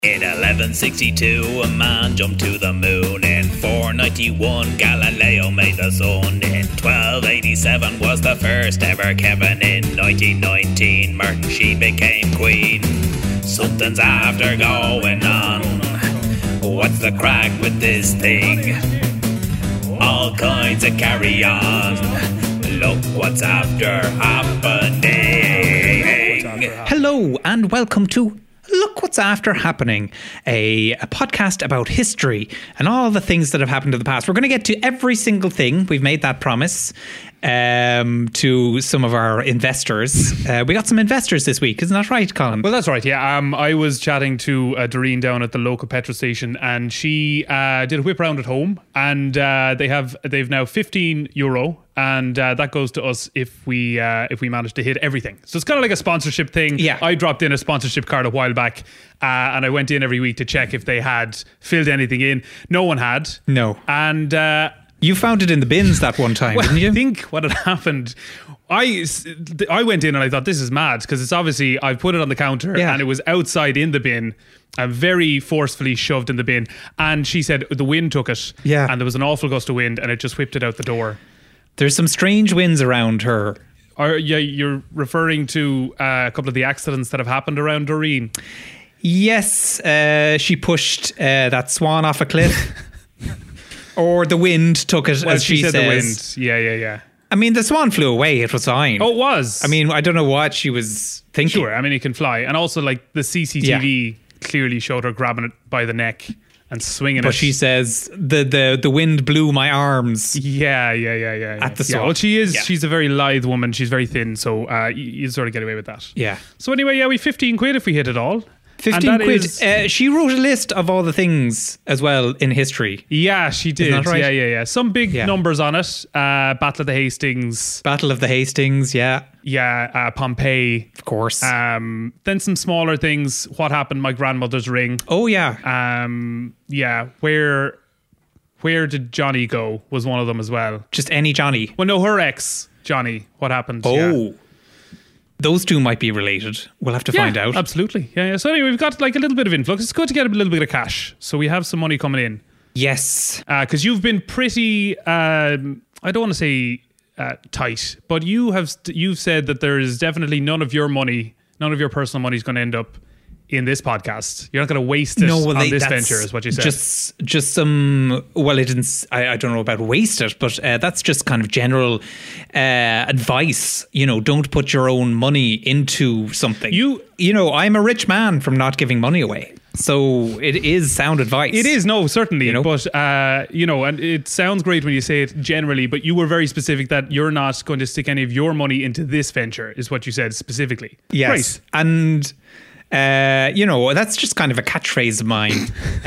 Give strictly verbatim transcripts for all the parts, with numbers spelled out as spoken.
In eleven sixty-two, a man jumped to the moon. In four ninety-one, Galileo made the sun. In twelve eighty-seven was the first ever Kevin. In nineteen nineteen, Martin she became queen. Something's after going on. What's the crack with this thing? All kinds of carry on. Look what's after happening. Hello and welcome to Look What's After Happening, a, a podcast about history and all the things that have happened in the past. We're going to get to every single thing. We've made that promise um, to some of our investors. Uh, we got some investors this week, isn't that right, Colin? Well, that's right, yeah. Um, I was chatting to uh, Doreen down at the local petrol station, and she uh, did a whip round at home, and uh, they have they've now fifteen euro. And uh, that goes to us if we uh, if we manage to hit everything. So it's kind of like a sponsorship thing. Yeah. I dropped in a sponsorship card a while back, uh, and I went in every week to check if they had filled anything in. No one had. No. And uh, you found it in the bins that one time, well, didn't you? I think what had happened, I, I went in and I thought, this is mad, because it's obviously, I put it on the counter Yeah. and it was outside in the bin. Uh, very forcefully shoved in the bin. And she said the wind took it. Yeah. And there was an awful gust of wind and it just whipped it out the door. There's some strange winds around her. Are yeah, you're referring to uh, a couple of the accidents that have happened around Doreen? Yes, uh, she pushed uh, that swan off a cliff. Or the wind took it, Well, as she, she said says. the wind. Yeah, yeah, yeah. I mean, the swan flew away. It was fine. Oh, it was. I mean, I don't know what she was thinking. Sure. I mean, it can fly, and also like the C C T V clearly showed her grabbing it by the neck and swinging But it. she says the, the, the wind blew my arms. Yeah, yeah, yeah, yeah. yeah. At the yeah. swan. Well, she is. Yeah. She's a very lithe woman. She's very thin, so uh, you, you sort of get away with that. Yeah. So anyway, yeah, we fifteen quid if we hit it all. fifteen And that quid. is- uh, she wrote a list of all the things as well in history. Yeah, she did. that right? Yeah, yeah, yeah. Some big Yeah. numbers on it. Uh, Battle of the Hastings. Battle of the Hastings, yeah, Yeah, uh, Pompeii. of course. Um, then some smaller things. What happened? My grandmother's ring. oh, yeah. Um, yeah, where where did Johnny go? Was one of them as well. Just any Johnny. Well, no, her ex Johnny. What happened? Oh. Yeah. Those two might be related. We'll have to Yeah, find out. Absolutely. Yeah, yeah. So anyway, we've got like a little bit of influx. It's good to get a little bit of cash. So we have some money coming in. Yes. Because you've been pretty, um, I don't want to say uh, tight, but you have you've said that there is definitely none of your money, none of your personal money is going to end up in this podcast. You're not going to waste it No, well, on they, this that's venture, is what you said. Just, just some. Well, it didn't. s- I, I don't know about waste it, but uh, that's just kind of general uh, advice. You know, don't put your own money into something. You- you know, I'm a rich man from not giving money away, so it is sound advice. It is, no, certainly. You know? But, uh, you know, and it sounds great when you say it generally, but you were very specific that you're not going to stick any of your money into this venture, is what you said specifically. Yes, Right. and. Uh, you know, that's just kind of a catchphrase of mine.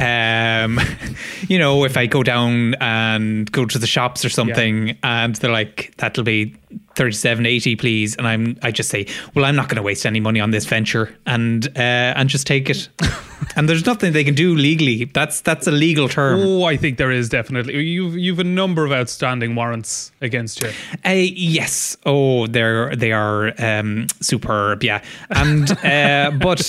um, you know, if I go down and go to the shops or something and they're like, that'll be thirty-seven eighty, please. And I'm, I just say, well, I'm not going to waste any money on this venture and, uh, and just take it. And there's nothing they can do legally. That's, that's a legal term. Oh, I think there is definitely. You've, you've a number of outstanding warrants against you. Uh, yes. Oh, they're they are um, superb. Yeah. And uh, but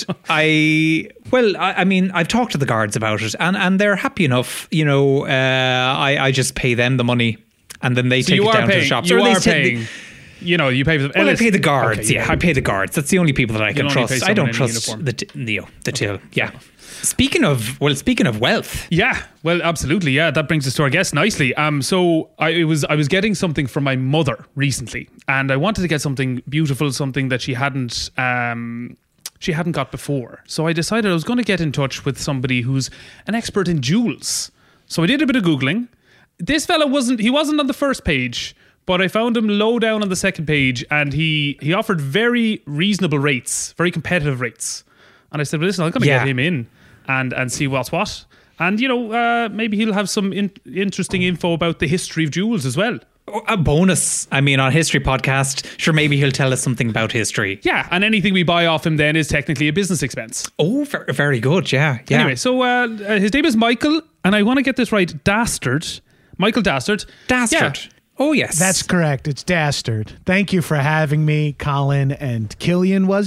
I well, I, I mean, I've talked to the guards about it, and, and they're happy enough. You know, uh, I I just pay them the money, and then they So take you it are down to paying. the shops. You Or at are least take paying. the- You know, you pay for the. well, I pay the guards. Okay, yeah, I pay the guards. That's the only people that I can You'll only trust. pay I don't someone in trust uniform. the t- the, the till. Yeah. Speaking of well, speaking of wealth. Yeah, well, absolutely. Yeah, that brings us to our guest nicely. Um, so I it was I was getting something from my mother recently, and I wanted to get something beautiful, something that she hadn't um she hadn't got before. So I decided I was going to get in touch with somebody who's an expert in jewels. So I did a bit of googling. This fella wasn't he wasn't on the first page, but I found him low down on the second page, and he he offered very reasonable rates, very competitive rates. And I said, well, listen, I'm going to Yeah. get him in and and see what's what. And, you know, uh, maybe he'll have some in- interesting info about the history of jewels as well. A bonus. I mean, on History Podcast, sure, maybe he'll tell us something about history. Yeah, and anything we buy off him then is technically a business expense. Oh, very, very good. Yeah. Yeah. Anyway, so uh, uh, his name is Michael, and I want to get this right. Dastard. Michael Dastard. Dastard. Yeah. Oh, yes. That's correct. It's Dastard. Thank you for having me, Colin and Killian, was it?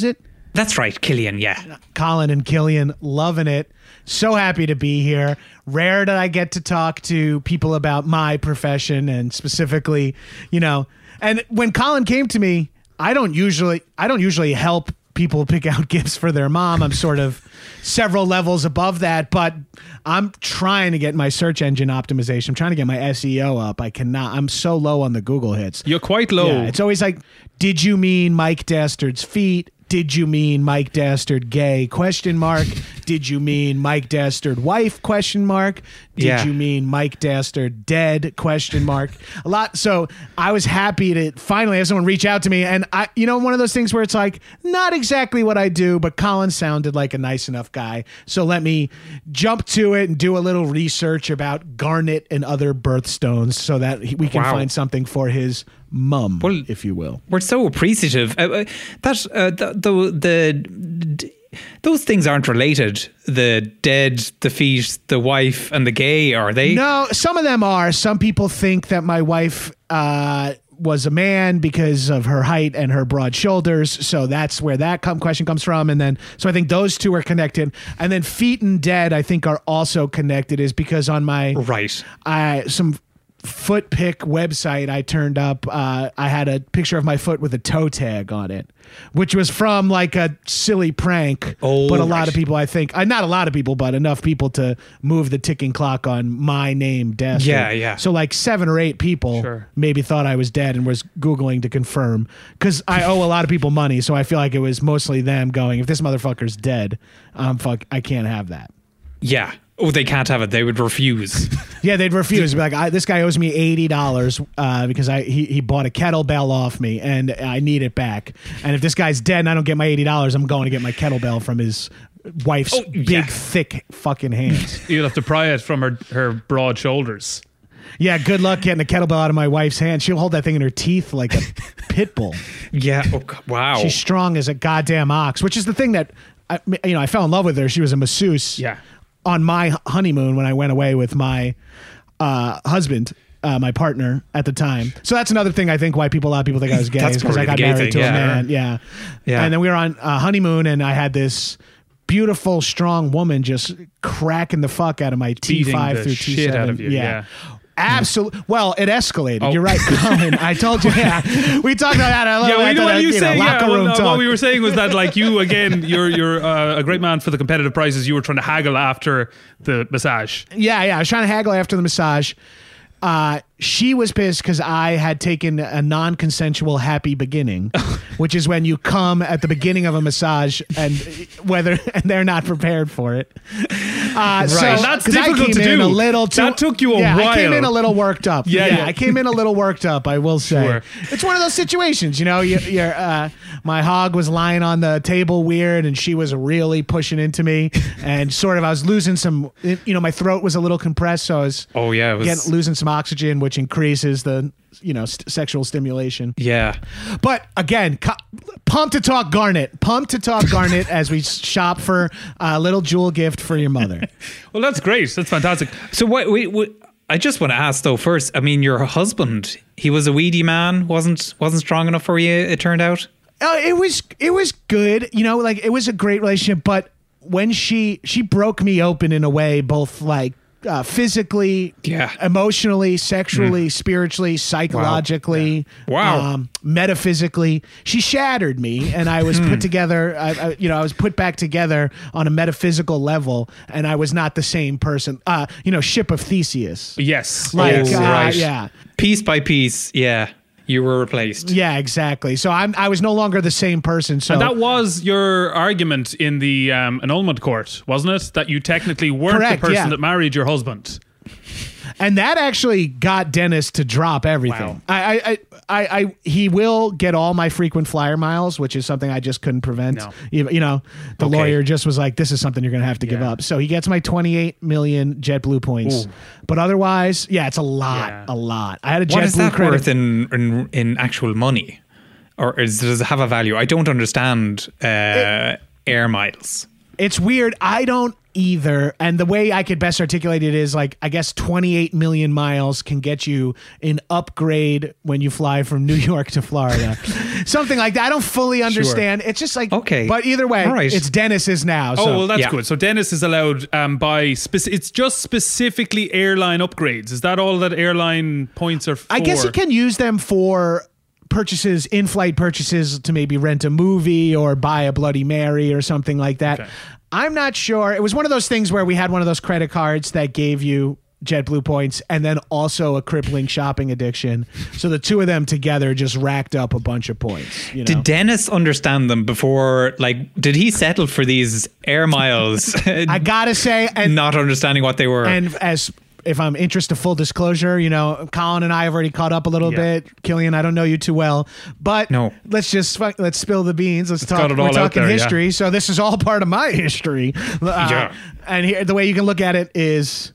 That's right, Killian, yeah. Colin and Killian, loving it. So happy to be here. Rare that I get to talk to people about my profession and specifically, you know, and when Colin came to me, I don't usually I don't usually help people pick out gifts for their mom. I'm sort of several levels above that, but I'm trying to get my search engine optimization. I'm trying to get my S E O up. I cannot. I'm so low on the Google hits. You're quite low. Yeah, it's always like, did you mean Mike Dastard's feet? Did you mean Mike Dastard gay? Question mark. Did you mean Mike Dastard wife? Question mark. Did Yeah. you mean Mike Dastard dead? Question mark. A lot. So I was happy to finally have someone reach out to me, and I, you know, one of those things where it's like not exactly what I do, but Colin sounded like a nice enough guy. So let me jump to it and do a little research about garnet and other birthstones, so that he- we can Wow. find something for his mum, Well, if you will. We're so appreciative. Uh, uh, that uh, the, the the d- those things aren't related. The dead, the feet, the wife, and the gay, are they? No, some of them are. Some people think that my wife uh, was a man because of her height and her broad shoulders. So that's where that come, question comes from. And then, so I think those two are connected. And then feet and dead, I think, are also connected, is because on my Right. I some foot pick website I turned up, uh, I had a picture of my foot with a toe tag on it, which was from like a silly prank. Oh, but a lot right. of people, I think, uh, not a lot of people, but enough people to move the ticking clock on my name, Dastard. Yeah, yeah. So like seven or eight people Sure. maybe thought I was dead and was Googling to confirm, because I owe a lot of people money. So I feel like it was mostly them going, if this motherfucker's dead, um, fuck, I can't have that. Yeah. Oh, they can't have it. They would refuse. Yeah, they'd refuse. Be like, I, this guy owes me eighty dollars uh, because I he, he bought a kettlebell off me and I need it back. And if this guy's dead and I don't get my eighty dollars, I'm going to get my kettlebell from his wife's Oh, big, yeah. thick fucking hands. You'll have to pry it from her, her broad shoulders. Yeah, good luck getting a kettlebell out of my wife's hand. She'll hold that thing in her teeth like a pit bull. Yeah. Oh, God. Wow. She's strong as a goddamn ox, which is the thing that, I, you know, I fell in love with her. She was a masseuse. Yeah. On my honeymoon when I went away with my uh, husband, uh, my partner at the time. So that's another thing I think why people, a lot of people think I was gay, That's is because I probably got the gay married thing, to yeah. a man. Yeah. Yeah. And then we were on a honeymoon and I had this beautiful, strong woman just cracking the fuck out of my T Beating five the through T seven. shit out of you, yeah. Absolutely. Well, it escalated. Oh. You're right, Colin. I told you. Yeah, we talked about that. A little Yeah, we bit, know uh, what you know, say. Yeah, locker well, room uh, talk. what we were saying was that, like, you again, you're you're uh, a great man for the competitive prices. You were trying to haggle after the massage. Yeah, yeah. I was trying to haggle after the massage. Uh, she was pissed because I had taken a non-consensual happy beginning, which is when you come at the beginning of a massage and whether and they're not prepared for it. Uh, so Right. That's 'cause I difficult came to in do. a little too, That took you a yeah, I came while. in a little worked up. Yeah, Yeah, yeah. I came in a little worked up. I will say, Sure. it's one of those situations. You know, you, you're uh, my hog was lying on the table weird, and she was really pushing into me, and sort of I was losing some. You know, my throat was a little compressed, so I was. Oh, yeah. It was, Get, losing some oxygen, which increases the you know st- sexual stimulation. yeah. But again, co- pumped to talk Garnet. Pumped to talk Garnet as we shop for a little jewel gift for your mother. Well, that's great. That's fantastic. So what? Wait, wait, I just want to ask though. First, I mean, your husband. He was a weedy man. wasn't wasn't strong enough for you. It turned out. Uh, it was it was good, you know, like it was a great relationship. But when she she broke me open in a way, both like. Uh, physically, Yeah. emotionally, sexually, spiritually, psychologically, Wow. Um, metaphysically, she shattered me, and I was put together. I, I, you know, I was put back together on a metaphysical level, and I was not the same person. Uh, you know, ship of Theseus. Yes. Like, yes. uh, right. yeah, Piece by piece. Yeah. You were replaced. yeah, exactly. So I'm, I was no longer the same person. So And that was your argument in the um, annulment court, wasn't it? That you technically weren't Correct, the person yeah. that married your husband. And that actually got Dennis to drop everything. Wow. I, I, I, I, I, he will get all my frequent flyer miles, which is something I just couldn't prevent. No. You, you know, the Okay. lawyer just was like, "This is something you're going to have to give Yeah. up." So he gets my twenty-eight million JetBlue points. Ooh. But otherwise, yeah, it's a lot, Yeah. a lot. I had a What is JetBlue that credit. worth in, in in actual money, or is, does it have a value? I don't understand uh, air miles. It's weird. I don't either. And the way I could best articulate it is like, I guess twenty-eight million miles can get you an upgrade when you fly from New York to Florida. Something like that. I don't fully understand. Sure. It's just like, okay. But either way, right. It's Dennis's now. So. Oh, well, that's yeah. good. So Dennis is allowed um, by, speci- it's just specifically airline upgrades. Is that all that airline points are for? I guess he can use them for purchases, in-flight purchases to maybe rent a movie or buy a Bloody Mary or something like that. Okay. I'm not sure. It was one of those things where we had one of those credit cards that gave you JetBlue points and then also a crippling shopping addiction. So the two of them together just racked up a bunch of points. You know? Did Dennis understand them before? Like, did he settle for these air miles? I gotta say, and not understanding what they were. And as if I'm interested, full disclosure, you know, Colin and I have already caught up a little Yeah. bit. Killian, I don't know you too well, but No. let's just fuck- let's spill the beans. Let's talk. got it We're all out talking there, yeah. history, so this is all part of my history. Uh, Yeah. And here, the way you can look at it is,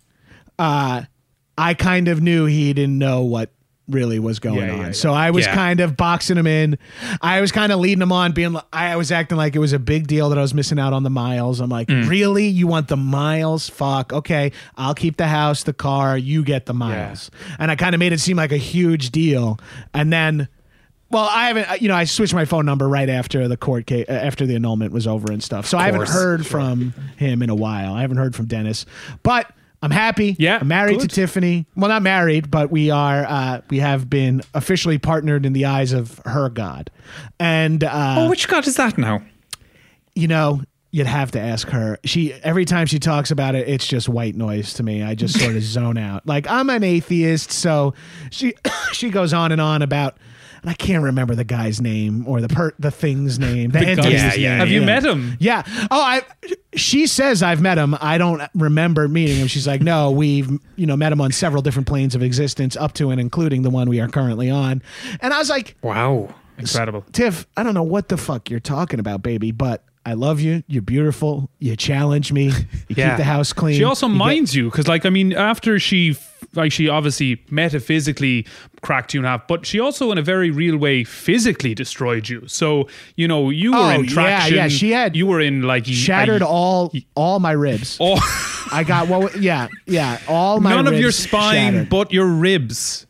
uh, I kind of knew he didn't know what really was going Yeah, on. yeah, yeah. So I was Yeah. kind of boxing him in. I was kind of leading him on, being li- I was acting like it was a big deal that I was missing out on the miles. I'm like, Mm. really? You want the miles? Fuck. Okay, I'll keep the house, the car. You get the miles. And I kind of made it seem like a huge deal. And then, well, I haven't. You know, I switched my phone number right after the court case, after the annulment was over and stuff. So I haven't course. heard from him in a while. I haven't heard from Dennis, but I'm happy. Yeah, I'm married good. to Tiffany. Well, not married, but we are. Uh, we have been officially partnered in the eyes of her God. And uh, oh, which god is that now? you know, you'd have to ask her. She every time she talks about it, it's just white noise to me. I just sort of zone out. Like, I'm an atheist, so she she goes on and on about. And I can't remember the guy's name or the per, the thing's name. The, The entity's guy's name. name. Have you Yeah. met him? Yeah. Oh, I. She says I've met him. I don't remember meeting him. She's like, no, we've you know met him on several different planes of existence, up to and including the one we are currently on. And I was like, Wow. Incredible. Tiff, I don't know what the fuck you're talking about, baby, but I love you. You're beautiful. You challenge me. You Yeah. keep the house clean. She also You get- minds you because, like, I mean, after she, like, she obviously metaphysically cracked you in half, but she also, in a very real way, physically destroyed you. So, you know, you were Oh, in yeah, traction. yeah, she had You were in like shattered a- all all my ribs. all I got what? Yeah, yeah. All my none of your ribs spine, shattered. but your ribs.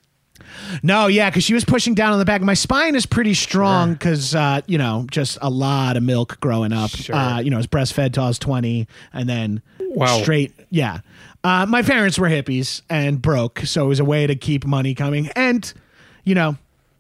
No, yeah, because she was pushing down on the back. My spine is pretty strong because, uh, you know, just a lot of milk growing up. Sure. Uh, you know, I was breastfed till I was twenty and then Wow. straight. Yeah. Uh, my parents were hippies and broke. So it was a way to keep money coming. And, you know,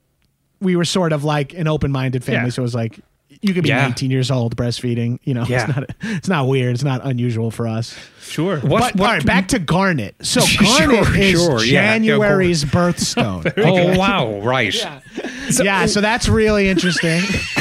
we were sort of like an open-minded family. Yeah. So it was like, you could be Yeah. nineteen years old breastfeeding. You know, Yeah. it's not it's not weird. It's not unusual for us. Sure. What? But, what all right, back to Garnet. So Sure, Garnet is sure, yeah. January's birthstone. Oh wow! Right. Yeah, so that's really interesting.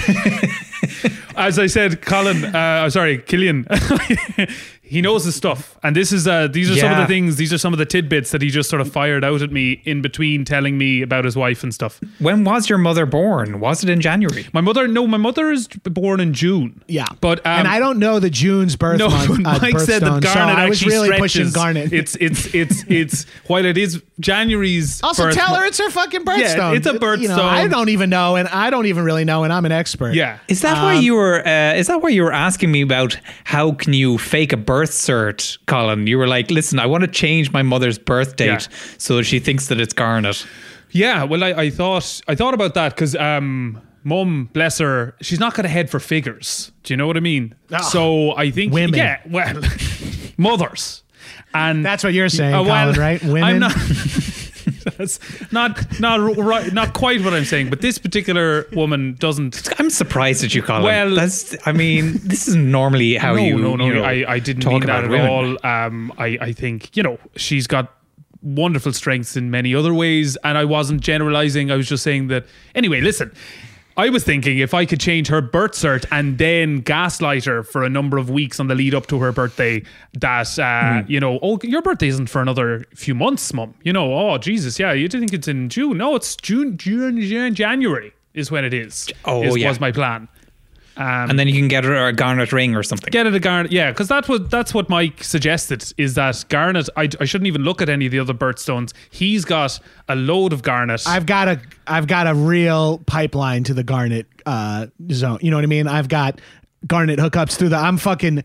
As I said, Colin, uh, sorry, Killian, he knows his stuff. And this is, uh, these are some of Yeah. the things, these are some of the tidbits that he just sort of fired out at me in between telling me about his wife and stuff. When was your mother born? Was it in January? My mother, no, my mother is born in June. Yeah, But, um, and I don't know the June's birth No, month. but uh, Mike said that birthstone, so Garnet I was actually really stretches. pushing Garnet. It's it's it's it's while it is January's. also, birth tell mo- her it's her fucking birthstone. it's a You know, birthstone. I don't even know, and I don't even really know, and I'm an expert. Yeah. Is that why you were? Uh, is that why you were asking me about how can you fake a birth cert, Colin? You were like, "Listen, I want to change my mother's birth date Yeah. so she thinks that it's Garnet." Yeah, well, I, I thought I thought about that because um, Mum, bless her, she's not got a head for figures. Do you know what I mean? Ah. So I think Women. yeah, well, mothers, and That's what you're saying, Uh, well, Colin, right? Women. I'm not. That's not not right, not quite what I'm saying, but this particular woman doesn't. I'm surprised at you, Colin. Well- that's. I mean, this is normally how no, you. no, no, you know, I, I didn't talk mean that about at women. all. Um, I, I think, you know, she's got wonderful strengths in many other ways, and I wasn't generalizing. I was just saying that. Anyway, listen. I was thinking if I could change her birth cert and then gaslight her for a number of weeks on the lead up to her birthday, that, uh, you know, oh, your birthday isn't for another few months, Mum. You know, oh, Jesus, yeah, you think it's in June. No, it's June, June, June January is when it is. Oh, is, yeah. was my plan. Um, And then you can get her a Garnet ring or something. Get it a Garnet, yeah, because that was that's what Mike suggested. Is that Garnet? I, I shouldn't even look at any of the other birthstones. He's got a load of Garnet. I've got a I've got a real pipeline to the Garnet uh, zone. You know what I mean? I've got Garnet hookups through the. I'm fucking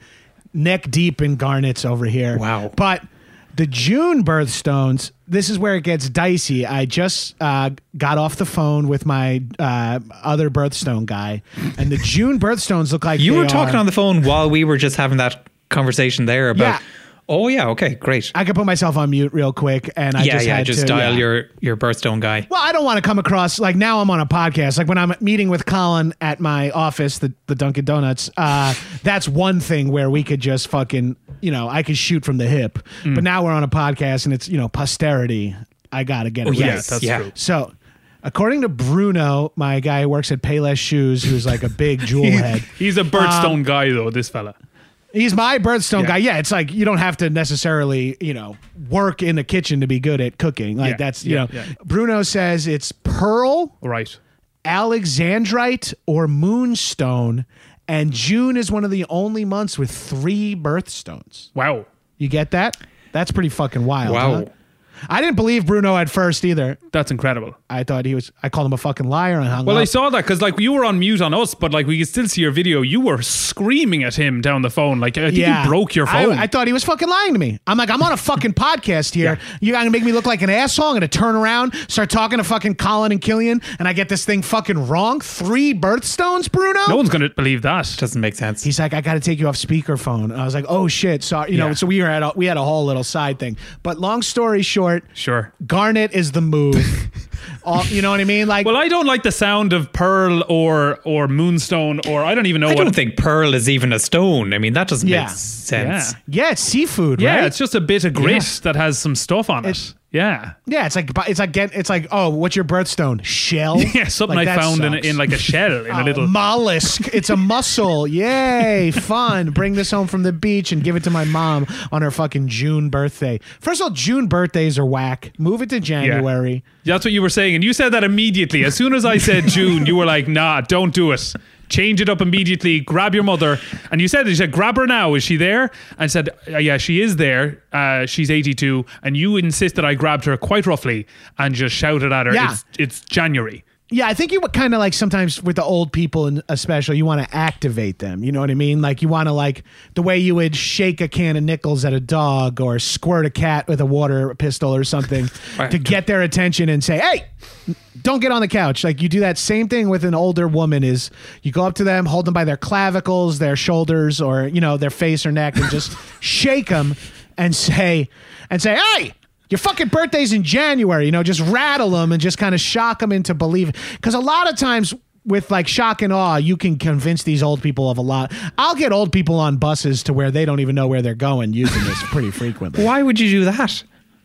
neck deep in garnets over here. Wow. But the June birthstones, this is where it gets dicey. I just uh, got off the phone with my uh, other birthstone guy, and the June birthstones look like You they were talking are, on the phone while we were just having that conversation there about. Yeah. Oh yeah, okay, great. I could put myself on mute real quick, and I yeah, just yeah, had just to, dial yeah. your your birthstone guy. Well, I don't want to come across like now I'm on a podcast. Like when I'm meeting with Colin at my office, the, the Dunkin' Donuts, uh, that's one thing where we could just fucking, you know, I could shoot from the hip. Mm. But now we're on a podcast and it's, you know, posterity. I got to get it Oh, right. yes, that's yeah. true. So, according to Bruno, my guy who works at Payless Shoes, who's like a big jewel head. He's a birthstone guy, though, this fella. He's my birthstone Yeah. guy. Yeah, it's like you don't have to necessarily, you know, work in the kitchen to be good at cooking. Like Yeah, that's, you yeah, know, yeah. Bruno says it's pearl, Right. Alexandrite, or moonstone, and June is one of the only months with three birthstones. Wow. You get that? That's pretty fucking wild. Wow. huh? I didn't believe Bruno at first either. That's incredible. I thought he was. I called him a fucking liar and hung Well, up. I saw that because like you were on mute on us, but like we could still see your video. You were screaming at him down the phone. Like I think you broke your I- phone. I, thought he was fucking lying to me. I'm like, I'm on a fucking podcast here. You're gonna make me look like an asshole. I'm gonna turn around, start talking to fucking Colin and Killian, and I get this thing fucking wrong. Three birthstones, Bruno. no one's going to believe that. Doesn't make sense. He's like, I got to take you off speakerphone. And I was like, oh shit, sorry. You know, Yeah. so we were at a, we had a whole little side thing. But long story short, Sure. Garnet is the move. All, you know what I mean? Like, Well, I don't like the sound of pearl or or moonstone or I don't even know I what. don't think pearl is even a stone. I mean, that doesn't Yeah. make sense. Yeah. yeah, it's seafood, Yeah, right? it's just a bit of grit Yeah. that has some stuff on it. It's- Yeah. yeah, it's like it's like get it's like oh, what's your birthstone? Shell? Yeah, something Like, I that found in, sucks. in like a shell in a Oh, little. mollusk. It's a mussel. Yay, fun. Bring this home from the beach and give it to my mom on her fucking June birthday. First of all, June birthdays are whack. Move it to January. That's what you were saying, and you said that immediately. As soon as I said June, you were like, "Nah, don't do it. Change it up immediately. Grab your mother." And you said, "You said grab her now. Is she there?" I said, uh, "Yeah, she is there. Uh, she's eighty-two." And you insisted I grabbed her quite roughly and just shouted at her, Yeah. "It's it's January." Yeah, I think you kind of like sometimes with the old people, and especially, you want to activate them. You know what I mean? Like you want to like the way you would shake a can of nickels at a dog or squirt a cat with a water pistol or something Right. to get their attention and say, "Hey, don't get on the couch." Like you do that same thing with an older woman. Is you go up to them, hold them by their clavicles, their shoulders, or you know their face or neck, and just shake them and say, and say, "Hey." Your fucking birthday's in January, you know, just rattle them and just kind of shock them into believing. Because a lot of times with like shock and awe, you can convince these old people of a lot. I'll get old people on buses to where they don't even know where they're going using this pretty frequently. Why would you do that?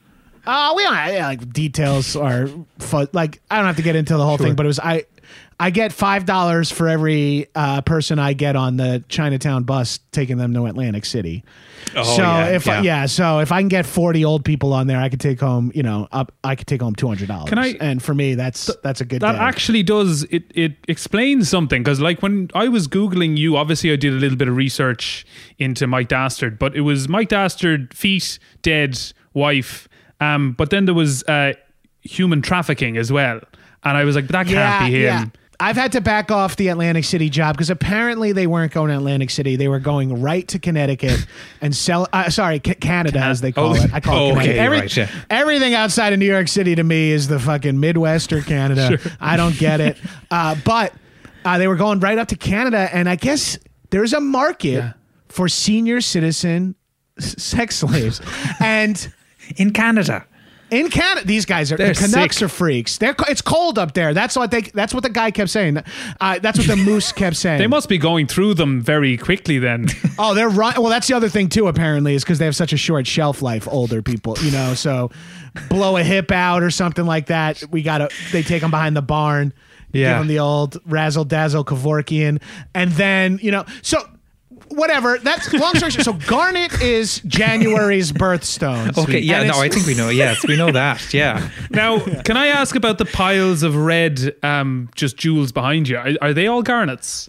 Uh, we don't yeah, like details or fu- like I don't have to get into the whole thing, but it was I. I get five dollars for every uh, person I get on the Chinatown bus taking them to Atlantic City. Oh, so yeah, if I, yeah. yeah, so if I can get forty old people on there, I could take home, you know, up, I could take home two hundred dollars. Can I- And for me, that's that's a good. That day. actually does it. It explains something because, like, when I was googling you, obviously I did a little bit of research into Mike Dastard, but it was Mike Dastard, feet, dead, wife. Um, but then there was uh, human trafficking as well, and I was like, that can't be him. I've had to back off the Atlantic City job because apparently they weren't going to Atlantic City. They were going right to Connecticut and sell. Uh, sorry, C- Canada as they call Oh, it. I call oh, it Connecticut. okay, Every- right, yeah. Everything outside of New York City to me is the fucking Midwest or Canada. I don't get it. Uh, but uh, they were going right up to Canada, and I guess there's a market Yeah. for senior citizen s- sex slaves, and. In Canada. In Canada, these guys are They're the Canucks sick. are freaks. They're it's cold up there. That's what they. That's what the guy kept saying. Uh, that's what the moose kept saying. They must be going through them very quickly then. Oh, they're run. Well, that's the other thing too. Apparently, is because they have such a short shelf life. Older people, you know, so blow a hip out or something like that. We gotta. They take them behind the barn. Yeah. Give them the old razzle dazzle Kevorkian, and then you know so. Whatever. That's long story short. So Garnet is January's birthstones. Okay, yeah, And no, it's- I think we know. Yes, we know that. Yeah. Now, can I ask about the piles of red, um, just jewels behind you? Are, are they all garnets?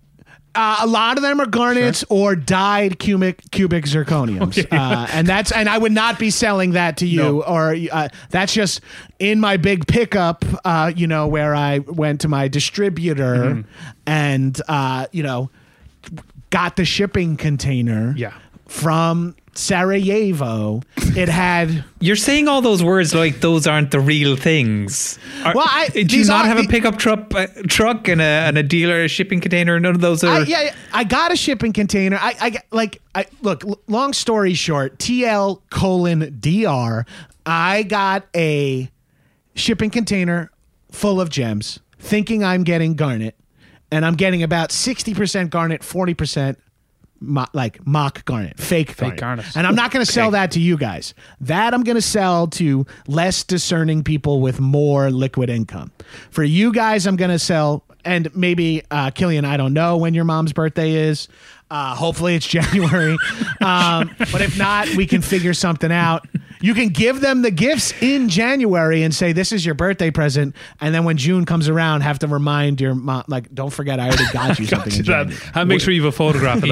Uh, a lot of them are garnets or dyed cubic cubic zirconiums, Okay. uh, and that's and I would not be selling that to you. No. Or uh, that's just in my big pickup, uh, you know, where I went to my distributor Mm-hmm. and uh, you know got the shipping container Yeah. from Sarajevo. It had. You're saying all those words like those aren't the real things. Are, Well, I- do you these not are- have a the- pickup truck, uh, truck and a and a dealer, a shipping container? None of those are. I, yeah, I got a shipping container. I, I like. I look. l- Long story short, T L colon D R. I got a shipping container full of gems, thinking I'm getting garnet, and I'm getting about sixty percent garnet, forty percent. Mo- like mock garnet, fake, garnet. garnet. And I'm not going to sell that to you guys. That I'm going to sell to less discerning people with more liquid income. For you guys, I'm going to sell, and maybe uh, Killian, I don't know when your mom's birthday is. Uh, hopefully it's January. um, but if not, we can figure something out. You can give them the gifts in January and say, this is your birthday present. And then when June comes around, have to remind your mom, like, don't forget, I already got you something in That, January. and make sure you have a photograph of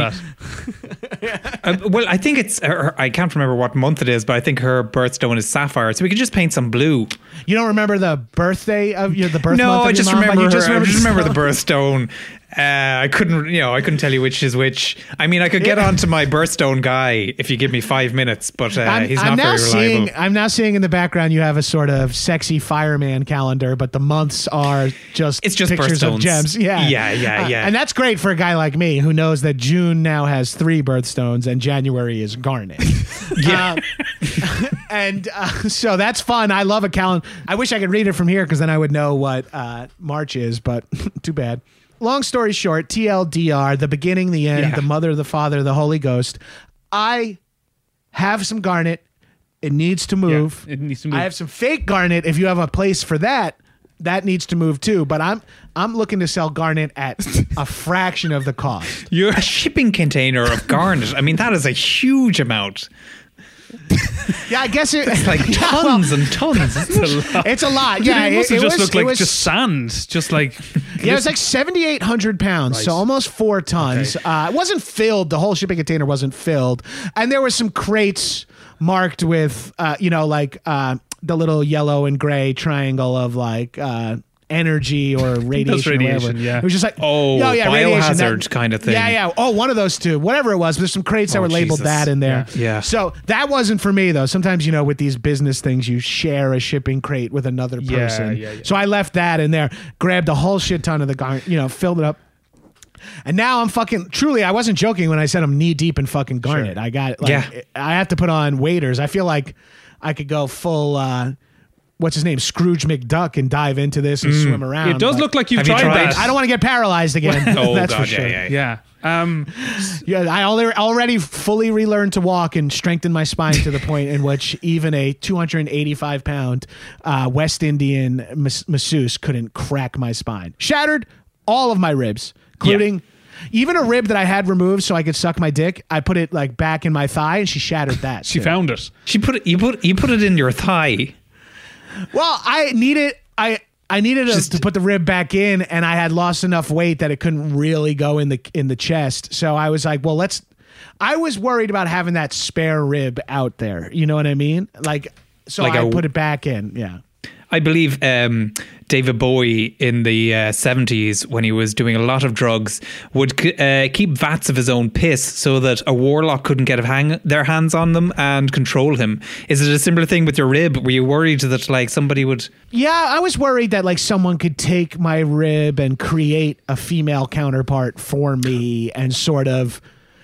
that. Uh, well, I think it's. Her, I can't remember what month it is, but I think her birthstone is sapphire, so we could just paint some blue. You don't remember the birthday of your the birth No, month of I your just mom, but remember you her. just I remember, just remember the the birthstone. Uh, I couldn't, you know, I couldn't tell you which is which. I mean, I could get onto my birthstone guy if you give me five minutes, but uh, I'm, he's I'm not now very reliable. seeing. I'm now seeing in the background you have a sort of sexy fireman calendar, but the months are just It's just pictures of birthstones. gems. Yeah, Yeah, yeah, Uh, yeah. and that's great for a guy like me who knows that June now has three birthstones and January is garnet. Yeah. Um, and uh, so that's fun. I love a calendar. I wish I could read it from here because then I would know what uh, March is, but too bad. Long story short, T L D R, the beginning, the end, Yeah. the mother, the father, the Holy Ghost. I have some garnet. It needs to move. it needs to move. I have some fake garnet. If you have a place for that, that needs to move too. But I'm I'm looking to sell garnet at a fraction of the cost. You're a shipping container of garnet. I mean, that is a huge amount. Yeah, I guess it, It's like Yeah, well, tons and tons. It's a lot. it's a lot. Yeah, it must have it just was, looked like it was, just sand. Just like. Yeah, it was like seventy-eight hundred pounds, so Right. almost four tons. Okay. Uh, it wasn't filled. The whole shipping container wasn't filled. And there were some crates marked with, uh, you know, like uh, the little yellow and gray triangle of like uh, energy or radiation, or radiation, whatever. yeah. It was just like, Oh, radiation, biohazard that- kind of thing. Yeah, yeah. Oh, one of those two. Whatever it was. There's some crates that Oh, were labeled Jesus. that in there. Yeah. Yeah. So that wasn't for me, though. Sometimes, you know, with these business things, you share a shipping crate with another Yeah, person. yeah, yeah. So I left that in there, grabbed a whole shit ton of the garnet, you know, filled it up. And now I'm fucking, truly, I wasn't joking when I said I'm knee deep in fucking garnet. Sure. I got, like, Yeah. I have to put on waders. I feel like I could go full, uh, what's his name, Scrooge McDuck, and dive into this and swim around. It does but look like you've Have you tried, tried? that. I don't want to get paralyzed again. Oh, That's God, for sure. yeah, yeah. Yeah. Um, Yeah, I already already fully relearned to walk and strengthened my spine to the point in which even a two hundred eighty-five pound uh, West Indian mas- masseuse couldn't crack my spine. Shattered all of my ribs, including even a rib that I had removed so I could suck my dick. I put it like back in my thigh, and she shattered that. she too. found it. She put it. You put. You put it in your thigh. Well, I needed I I needed to- Just- to put the rib back in, and I had lost enough weight that it couldn't really go in the in the chest. So I was like, well, let's. I was worried about having that spare rib out there. You know what I mean? Like, so Like I a- put it back in. Yeah. I believe um, David Bowie in the uh, seventies, when he was doing a lot of drugs, would c- uh, keep vats of his own piss so that a warlock couldn't get a hang- their hands on them and control him. Is it a similar thing with your rib? Were you worried that like somebody would? Yeah, I was worried that like someone could take my rib and create a female counterpart for me and sort of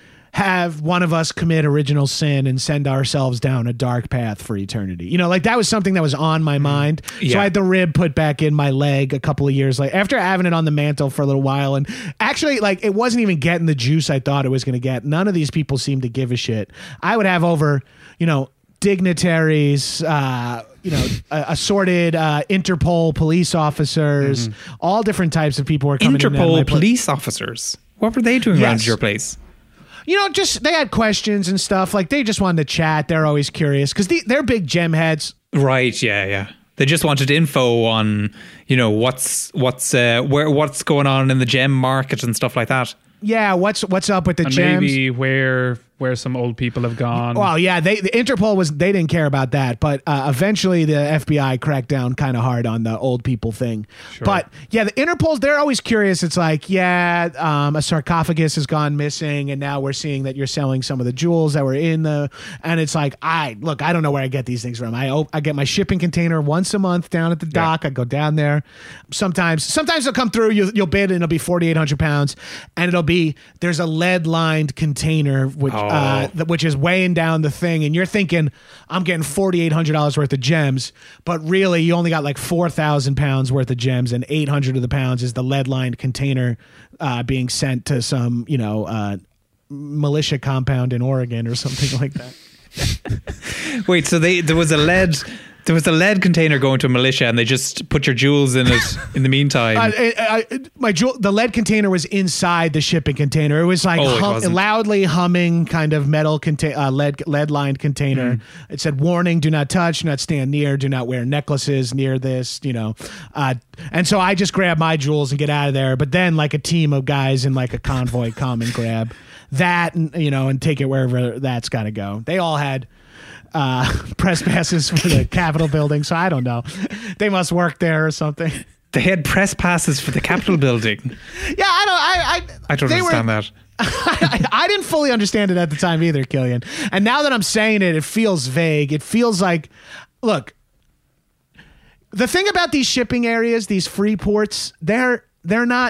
have one of us commit original sin and send ourselves down a dark path for eternity. You know, like that was something that was on my mind. So Yeah. I had the rib put back in my leg a couple of years later after having it on the mantle for a little while. And actually, like, it wasn't even getting the juice I thought it was going to get. None of these people seemed to give a shit. I would have over, you know, dignitaries, uh, you know, uh, assorted uh, Interpol police officers, all different types of people were coming in and out of my Interpol pla- police officers. What were they doing around Yes. your place? You know, just they had questions and stuff. Like they just wanted to chat. They're always curious because the, they're big gem heads. Right. Yeah. Yeah. They just wanted info on, you know, what's what's uh, where what's going on in the gem market and stuff like that. Yeah, what's what's up with the And gems? maybe where where some old people have gone. Well, yeah, they the Interpol was they didn't care about that, but uh, eventually the F B I cracked down kind of hard on the old people thing. Sure. But yeah, the Interpol's they're always curious. It's like, yeah, um, a sarcophagus has gone missing, and now we're seeing that you're selling some of the jewels that were in the. And it's like, I look, I don't know where I get these things from. I op- I get my shipping container once a month down at the dock. Yeah. I go down there. Sometimes, sometimes they'll come through. You, you'll bid, and it'll be forty-eight hundred pounds, and it'll be there's a lead lined container which Oh. uh, th- which is weighing down the thing, and you're thinking I'm getting forty-eight hundred dollars worth of gems, but really you only got like four thousand pounds worth of gems, and eight hundred of the pounds is the lead lined container uh, being sent to some you know uh, militia compound in Oregon or something like that. Wait, so they there was a lead there was a lead container going to a militia, and they just put your jewels in it in the meantime. Uh, I, I, my jewel, the lead container was inside the shipping container. It was like Oh, it hum, wasn't. loudly humming kind of metal contain uh, lead lead lined container. Mm-hmm. It said, "Warning: Do not touch, do not stand near, do not wear necklaces near this." You know, uh, and so I just grab my jewels and get out of there. But then, like a team of guys in like a convoy come and grab that, and you know, and take it wherever that's got to go. They all had. Uh, press passes for the Capitol building, so I don't know. They must work there or something. They had press passes for the Capitol building. Yeah, I don't. I I, I don't they understand were, that. I, I didn't fully understand it at the time either, Killian. And now that I'm saying it, it feels vague. It feels like, look, the thing about these shipping areas, these free ports, they're they're not.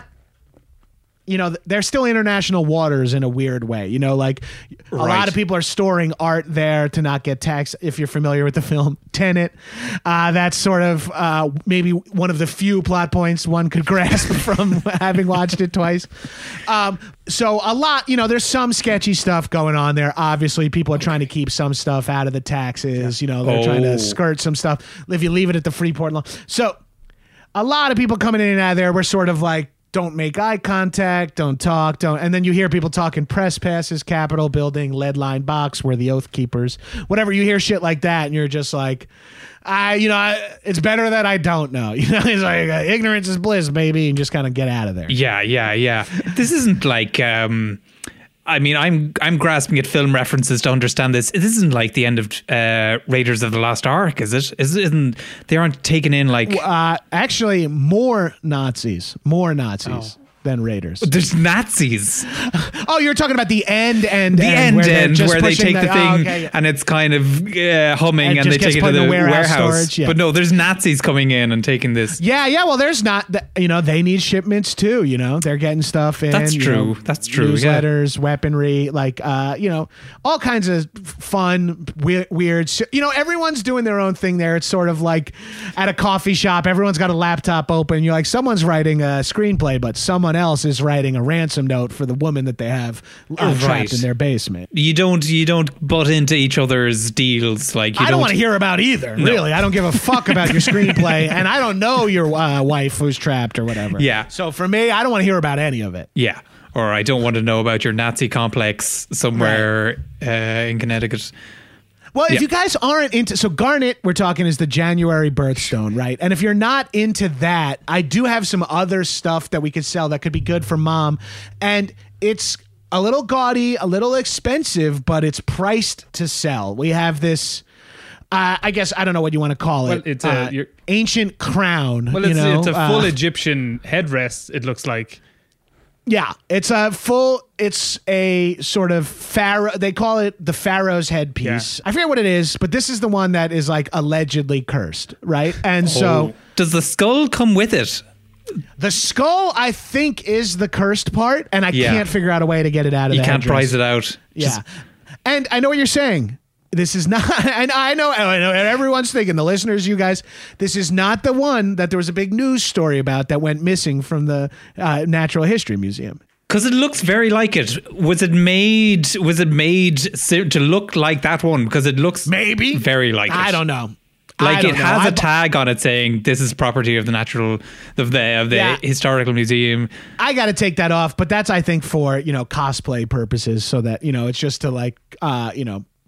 You know, they're still international waters in a weird way. You know, like a Right. lot of people are storing art there to not get taxed. If you're familiar with the film Tenet, uh, that's sort of uh, maybe one of the few plot points one could grasp from having watched it twice. Um, so a lot, you know, there's some sketchy stuff going on there. Obviously, people are trying to keep some stuff out of the taxes. You know, they're trying Oh. to skirt some stuff. If you leave it at the Freeport law. So a lot of people coming in and out of there were sort of like, don't make eye contact, don't talk, don't. And then you hear people talking press passes, Capitol building, lead lined box, we're the oath keepers, whatever. You hear shit like that, and you're just like, I, you know, I, it's better that I don't know. You know, it's like uh, ignorance is bliss, baby, and just kind of get out of there. Yeah, yeah, yeah. This isn't like. Um, I mean, I'm I'm grasping at film references to understand this. This isn't like the end of uh, Raiders of the Lost Ark, is it? Is it? Isn't they aren't taken in like? Uh, actually, more Nazis, more Nazis. Than Raiders. There's Nazis. Oh, you're talking about the end and The end where they're end just where they pushing take the, oh, thing okay, yeah. and it's kind of uh, humming And and, just they gets take it put to in the the warehouse warehouse. storage, yeah. But no, there's Nazis coming in and taking this. Yeah, yeah. Well, there's not. th- You know, they need shipments too. You know, they're getting stuff in. That's you true. know, That's true, yeah. Newsletters, weaponry, like uh, you know, all kinds of fun, weird, weird. sh- You know, everyone's doing their own thing there. It's sort of like at a coffee shop. Everyone's got a laptop open. You're like, someone's writing a screenplay, but someone else is writing a ransom note for the woman that they have uh, Oh, right. trapped in their basement. You don't you don't butt into each other's deals like you I don't want to hear about either. Really, I don't give a fuck about your screenplay, and I don't know your uh, wife who's trapped or whatever. Yeah. So for me, I don't want to hear about any of it. Yeah. Or I don't want to know about your Nazi complex somewhere uh, in Connecticut. Well, if Yeah. you guys aren't into, so Garnet, we're talking is the January birthstone, right? And if you're not into that, I do have some other stuff that we could sell that could be good for mom, and it's a little gaudy, a little expensive, but it's priced to sell. We have this. Uh, I guess I don't know what you want to call it. Well, it's a- uh, you're- ancient crown. Well, you it's, know? it's a full Uh, Egyptian headrest, it looks like. Yeah, it's a full. It's a sort of pharaoh. They call it the pharaoh's headpiece. Yeah. I forget what it is, but this is the one that is like allegedly cursed, right? And so Does the skull come with it? the skull, I think, is the cursed part, and I Yeah. can't figure out a way to get it out of. You the can't headdress. prize it out. Yeah, Just- and I know what you're saying. This is not, and I know, I know, and everyone's thinking, the listeners, you guys, this is not the one that there was a big news story about that went missing from the uh, Natural History Museum. Because it looks very like it. Was it made? Was it made si- to look like that one? Because it looks Maybe very like it. I don't know. I Like don't it know. has I a bu- tag on it saying this is property of the natural of the of the Yeah. historical museum. I got to take that off, but that's I think for you know cosplay purposes, so that you know it's just to like uh you know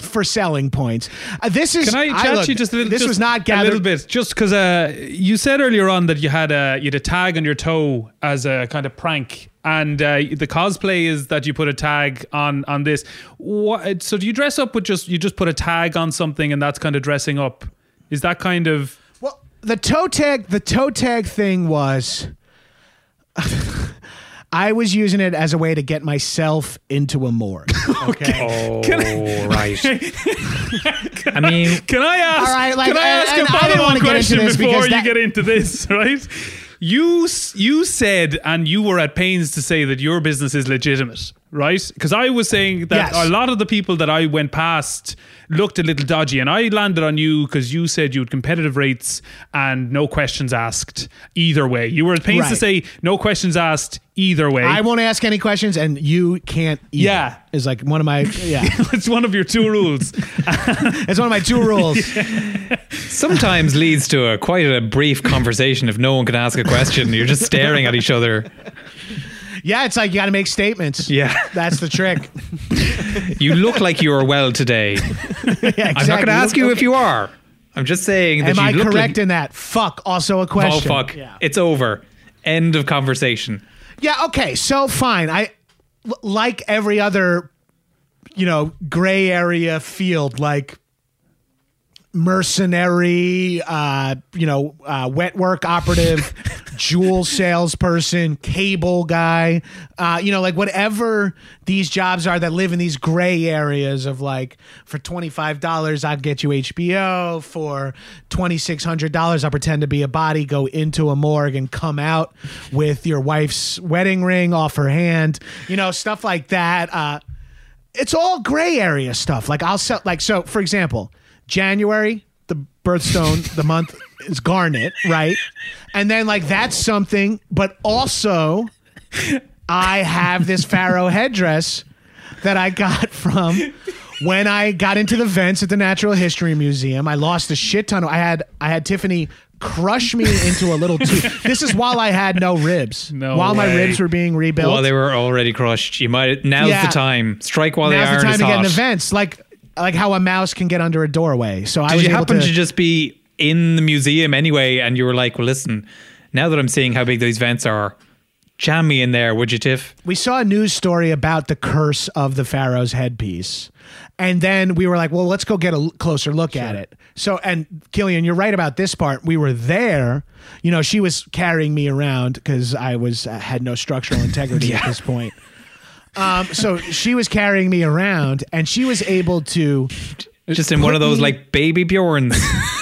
for selling points. Uh, this is. Can I chat look, you just a little? This just was not a gathered. little bit, just because uh, you said earlier on that you had a you had a tag on your toe as a kind of prank, and uh, the cosplay is that you put a tag on on this. What? So do you dress up with just you just put a tag on something, and that's kind of dressing up? Is that kind of? Well, the toe tag, the toe tag thing was. I was using it as a way to get myself into a morgue. Okay. Oh, right. I mean, Can I ask? All right, like, can I and- ask and a I didn't follow-on wanna get into question this before because you that- get into this? Right. You s- you said, and you were at pains to say that your business is legitimate, right? Because I was saying that Yes. a lot of the people that I went past looked a little dodgy, and I landed on you because you said you had competitive rates and no questions asked either way. You were at pains to Right. say no questions asked either way. I won't ask any questions, and you can't. Either, Yeah. is like one of my yeah. It's one of your two rules. It's one of my two rules. sometimes leads to a quite a brief conversation if no one can ask a question. You're just staring at each other. Yeah, it's like you got to make statements. Yeah. That's the trick. You look like you are well today. Yeah, I'm not going to ask you if you are. I'm just saying that Am you I look correct like, in that? Fuck. Also a oh question. fuck, Yeah. it's over. End of conversation. Yeah. Okay. So fine. I l- like every other, you know, gray area field, like mercenary, uh, you know, uh, wet work operative, jewel salesperson, cable guy, uh, you know, like whatever these jobs are that live in these gray areas of like, for twenty-five dollars, I'll get you H B O. For twenty-six hundred dollars, I'll pretend to be a body, go into a morgue and come out with your wife's wedding ring off her hand, you know, stuff like that. Uh, it's all gray area stuff. Like I'll sell, like, so for example, January, the birthstone, the month is garnet, right? And then like that's something, but also I have this pharaoh headdress that I got from when I got into the vents at the Natural History Museum. I lost a shit ton. Of, I had I had Tiffany crush me into a little tube. This is while I had no ribs. No while my way. ribs were being rebuilt. Well, they were already crushed. You might. Now's Yeah. the time. Strike while Now's the the iron time is to get in hot. the vents, like like how a mouse can get under a doorway. So I Did was you able happen to, to, just be in the museum anyway, and you were like, "Well, listen, now that I'm seeing how big these vents are, jam me in there, would you, Tiff?" we saw a news story about the curse of the pharaoh's headpiece, and then we were like, well, let's go get a l- closer look at it. So, and Killian, you're right about this part. We were there. You know, she was carrying me around because I was uh, had no structural integrity at this point. Um, so she was carrying me around, and she was able to. Just in one of those like baby Bjorns.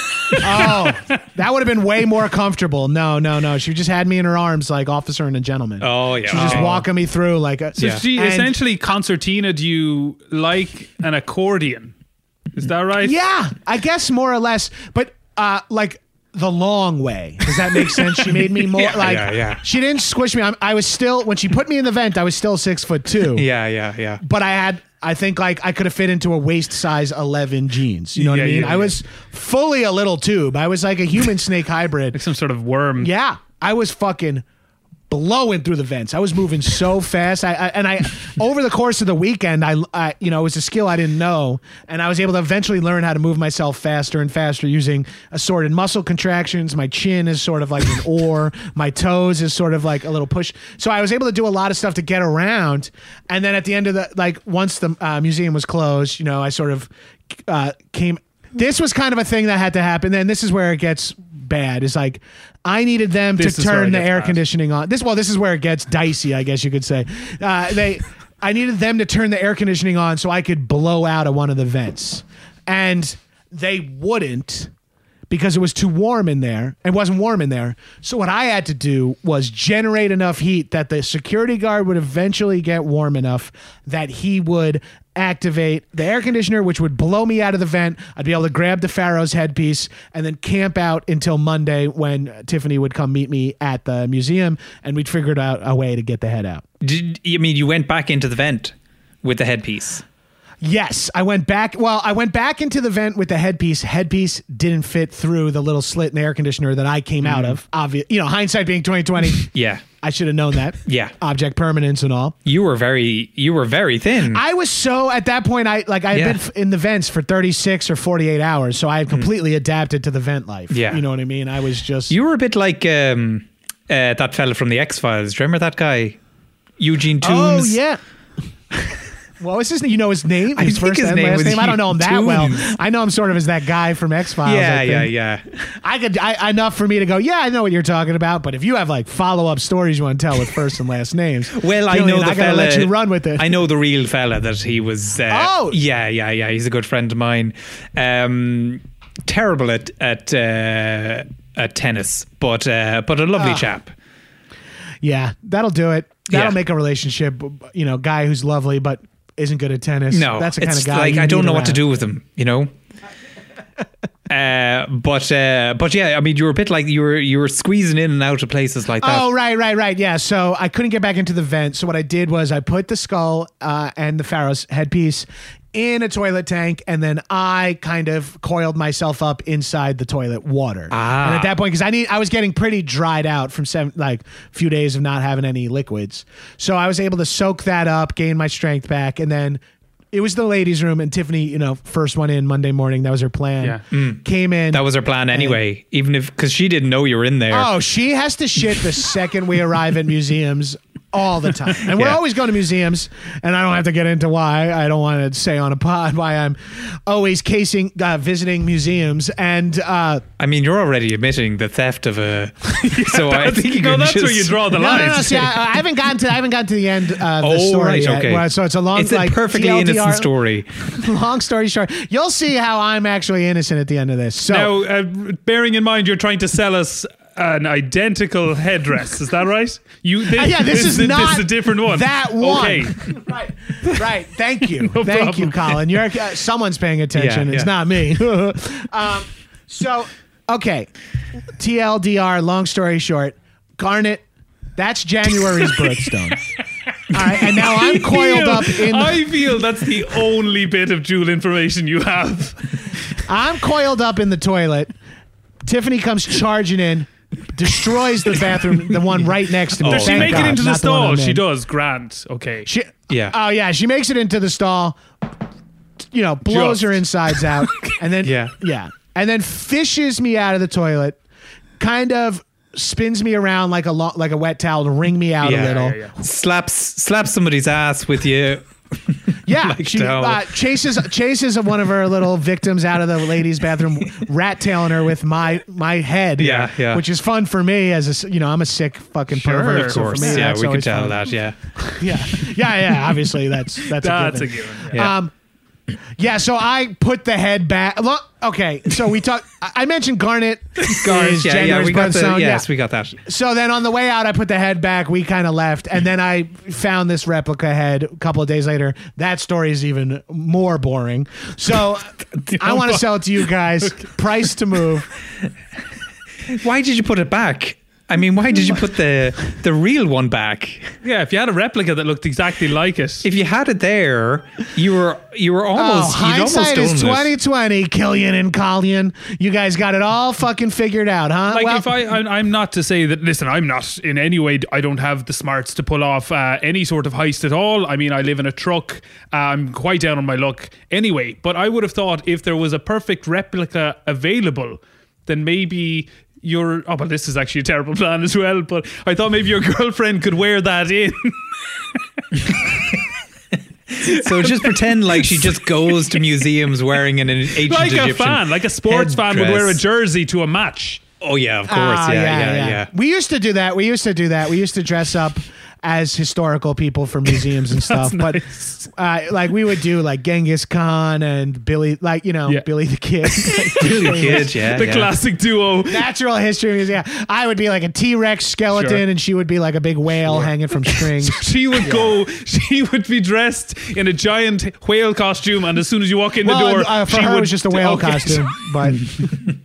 Oh, that would have been way more comfortable. No, no, no. She just had me in her arms like Officer and a Gentleman. Oh yeah. She was just Oh. walking me through like a. So Yeah. she And- essentially concertinaed you like an accordion. Is that right? Yeah, I guess more or less, but uh, like the long way. Does that make sense? She made me more Yeah, like yeah, yeah. she didn't squish me. I'm, I was still when she put me in the vent. I was still six foot two. Yeah, yeah, yeah. But I had, I think like I could have fit into a waist size eleven jeans. You know what Yeah, I mean? yeah, I yeah. was fully a little tube. I was like a human snake hybrid. Like some sort of worm. Yeah, I was fucking blowing through the vents. I was moving so fast. I, I and I over the course of the weekend, I, I you know it was a skill I didn't know, and I was able to eventually learn how to move myself faster and faster using assorted muscle contractions. My chin is sort of like an oar. My toes is sort of like a little push. So I was able to do a lot of stuff to get around. And then at the end of the like once the uh, museum was closed, you know, I sort of uh, came. This was kind of a thing that had to happen. Then this is where it gets bad. Is like I needed them This to is where turn it the gets air bad. conditioning on. This well, this is where it gets dicey, I guess you could say. Uh, they, I needed them to turn the air conditioning on so I could blow out of one of the vents, and they wouldn't because it was too warm in there. It wasn't warm in there. So what I had to do was generate enough heat that the security guard would eventually get warm enough that he would activate the air conditioner, which would blow me out of the vent. I'd be able to grab the pharaoh's headpiece and then camp out until Monday when Tiffany would come meet me at the museum, and we'd figured out a way to get the head out. Did I mean you went back into the vent with the headpiece? Yes, I went back. Well, I went back into the vent with the headpiece. Headpiece didn't fit through the little slit in the air conditioner that I came out of. Obvious, you know, hindsight being twenty twenty. Yeah. I should have known that. Yeah. Object permanence and all. You were very, you were very thin. I was so at that point. I like I had Yeah. been f- in the vents for thirty-six or forty-eight hours, so I had completely adapted to the vent life. Yeah. You know what I mean? I was just. You were a bit like um, uh, that fella from the X-Files. Do you remember that guy? Eugene Oh Toombs. yeah. What was his name? You know his name? I His think first his and name last was name? I don't know him that Toombs. well. I know him sort of as that guy from X Files. Yeah, yeah, yeah. I could I, enough for me to go. Yeah, I know what you're talking about. But if you have like follow up stories you want to tell with first and last names, Well, I Gillian, know the I gotta fella. let you run with it. I know the real fella that he was. Uh, Oh! yeah, yeah, yeah. He's a good friend of mine. Um, terrible at at uh, at tennis, but uh, but a lovely Ah. chap. Yeah, that'll do it. That'll Yeah. make a relationship. You know, guy who's lovely but isn't good at tennis. No, that's the kind it's of guy. like you I don't need know what to around. do with him. You know. Uh, but uh, but yeah, I mean, you were a bit like you were you were squeezing in and out of places like that. Oh, right, right, right. Yeah. So I couldn't get back into the vent. So what I did was I put the skull uh, and the Pharaoh's headpiece in a toilet tank, and then I kind of coiled myself up inside the toilet water. Ah. And at that point, because I need, I was getting pretty dried out from seven, like a few days of not having any liquids, so I was able to soak that up, gain my strength back, and then. It was the ladies' room, and Tiffany, you know, first one in Monday morning. That was her plan. Yeah. Came in. That was her plan anyway, even if because she didn't know you were in there. Oh, she has to shit the second we arrive at museums all the time. And we're Yeah. always going to museums, and I don't have to get into why. I don't want to say on a pod why I'm always casing, uh, visiting museums. And uh, I mean, you're already admitting the theft of a. so I think you no, can that's just, where you draw the no, line. no, no. See, I, I haven't gotten to I haven't gotten to the end of the Oh, story right, yet. okay. Well, so it's a long, It's a like perfectly T L D R innocent story. Long story short, you'll see how I'm actually innocent at the end of this. So. Now, uh, bearing in mind you're trying to sell us an identical headdress, is that right? You, this, Uh, yeah, this, is the- not this is a different one. That one. Okay. right, right. Thank you, No thank you, problem. Colin. You're uh, someone's paying attention. Yeah, It's yeah. not me. um, so, okay, T L D R. Long story short, Garnet. That's January's birthstone. All right, and now I'm coiled up in. I feel that's the only bit of jewel information you have. I'm coiled up in the toilet. Tiffany comes charging in, destroys the bathroom, the one right next to me. Does she Thank make God, it into the not the one stall? I'm She in. does. Grant. Okay. She, Yeah. Oh yeah, she makes it into the stall. You know, blows Just. her insides out, and then Yeah. yeah, and then fishes me out of the toilet. Kind of spins me around like a lo- like a wet towel to wring me out Yeah, a little. yeah, yeah. Slaps slaps somebody's ass with you. Yeah, Like she towel. uh, chases chases one of her little victims out of the ladies' bathroom, rat tailing her with my my head. Yeah, yeah. Which is fun for me as a s- you know I'm a sick fucking Sure, pervert. of so Of course, for me, yeah, that's we could always tell fun. that. Yeah, Yeah, yeah, yeah. Obviously, that's that's, That's a a given. given. Yeah. Yeah. Um, yeah. So I put the head back. Look, okay. So we talked. I I mentioned Garnet. is yeah, yeah. January's We got the birthstone. yes, Yeah. we got that. So then on the way out, I put the head back. We kind of left, and then I found this replica head a couple of days later. That story is even more boring. So I want to sell it to you guys. Price to move. Why did you put it back? I mean, why did you put the the real one back? Yeah, if you had a replica that looked exactly like it. If you had it there, you were you were Oh, almost you'd almost hindsight is owned it. twenty twenty. Killian and Collian, you guys got it all fucking figured out, huh? Like well, if I, I'm, I'm not to say that. Listen, I'm not in any way. I don't have the smarts to pull off uh, any sort of heist at all. I mean, I live in a truck. Uh, I'm quite down on my luck anyway. But I would have thought if there was a perfect replica available, then maybe your. Oh, but this is actually a terrible plan as well. But I thought maybe your girlfriend could wear that in. So just pretend like she just goes to museums wearing an ancient like Egyptian a fan, like a sports fan would wear a headdress. jersey to a match. Oh yeah, of course. Ah, yeah, yeah, yeah, We used to do that. We used to do that. We used to dress up as historical people for museums and stuff. nice. But uh, like we would do like Genghis Khan and Billy, like you know Yeah. Billy the Kid. Billy Kid, yeah. the yeah. classic duo. Natural History Museum. I would be like a T Rex skeleton, Sure. and she would be like a big whale hanging from strings. She would go. She would be dressed in a giant whale costume, and as soon as you walk in the well, door, uh, for she her would it was just a whale okay. costume, but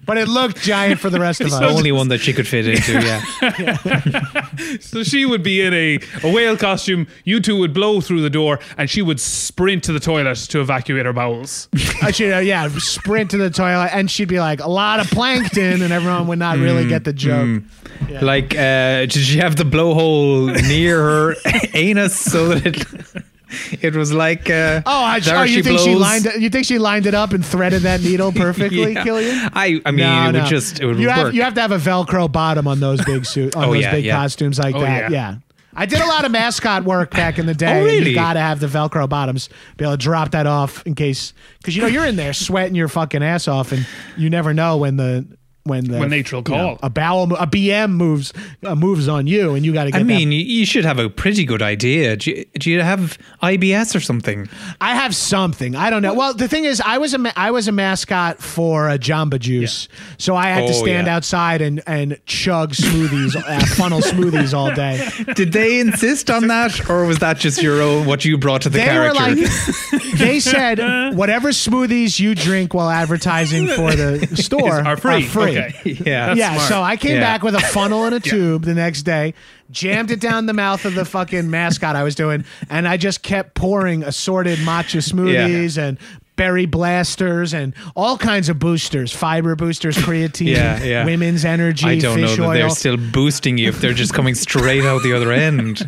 but it looked giant for the rest of It's us. the only one that she could fit into, yeah. So she would be in a, a whale costume. You two would blow through the door, and she would sprint to the toilet to evacuate her bowels. I should, uh, yeah, sprint to the toilet, and she'd be like, a lot of plankton, and everyone would not really get the joke. Yeah. Like, uh, did she have the blowhole near her anus so that it... It was like uh, Oh, I, there oh you she think she blows. lined it, you think she lined it up and threaded that needle perfectly, Yeah. Killian? I I mean No, it no. would just it would you work. have you have to have a Velcro bottom on those big suits, on Oh, those yeah, big yeah. costumes like Oh, that. yeah. Yeah. I did a lot of mascot work back in the day. Oh, and really? You got to have the Velcro bottoms, be able to drop that off in case, because you know you're in there sweating your fucking ass off, and you never know when the when the When nature will you know, call. a bowel mo- a B M moves uh, moves on you, and you got to get. I that- mean, you, you should have a pretty good idea. Do you, do you have I B S or something? I have something. I don't know. Well, the thing is, I was a ma- I was a mascot for a Jamba Juice, so I had to Oh, stand yeah. outside and and chug smoothies, uh, funnel smoothies all day. Did they insist on that, or was that just your own what you brought to the They character? were like, they said whatever smoothies you drink while advertising for the store Are free. Are free. Okay. yeah, Yeah, smart. so I came Yeah. back with a funnel and a tube the next day, jammed it down the mouth of the fucking mascot I was doing, and I just kept pouring assorted matcha smoothies and berry blasters and all kinds of boosters, fiber boosters, creatine, Yeah, yeah. women's energy, I don't know fish that oil. they're still boosting you if they're just coming straight out the other end.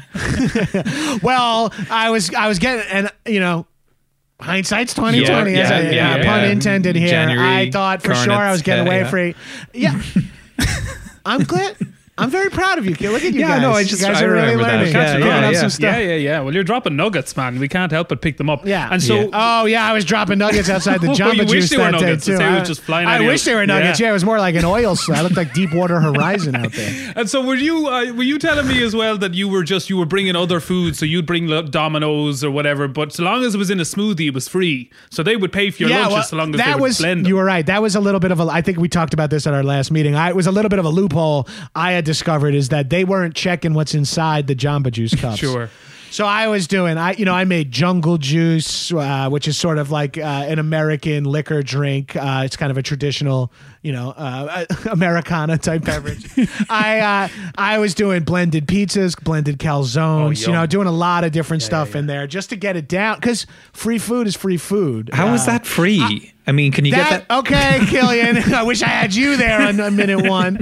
Well, I was I was getting, and you know, hindsight's twenty twenty. Yeah, as I- yeah, yeah, yeah, pun yeah. intended here. January I thought for sure Cornets, I was getting yeah, away yeah. free. Yeah, I'm glad. I'm very proud of you, kid. Look at you Yeah, guys. no, I You just- guys I are really remember that. learning. Yeah, Picking yeah, up yeah. some stuff. Yeah, yeah, yeah. Well, you're dropping nuggets, man. We can't help but pick them up. Yeah. And so, Yeah. Oh yeah, I was dropping nuggets outside the Oh, Jamba you wish Juice they were that day nuggets. too. They were I, just flying I out of wish your- they were nuggets. Yeah. Yeah. It was more like an oil slick. I looked like Deepwater Horizon out there. and so were you? Uh, were you telling me as well that you were just you were bringing other food, so you'd bring like, Domino's or whatever, but so long as it was in a smoothie, it was free. So they would pay for your lunches well, so long as that they would was blend them. you were right. That was a little bit of a. I think we talked about this at our last meeting. I, it was a little bit of a loophole I had discovered is that they weren't checking what's inside the Jamba Juice cups. Sure. So I was doing, I you know, I made Jungle Juice, uh, which is sort of like uh, an American liquor drink. Uh, it's kind of a traditional, you know, uh, Americana type beverage. I uh, I was doing blended pizzas, blended calzones, you yum. know, doing a lot of different stuff in there just to get it down because free food is free food. How is Uh, that free? I mean, can you that, get that? okay, Killian. I wish I had you there on a minute one.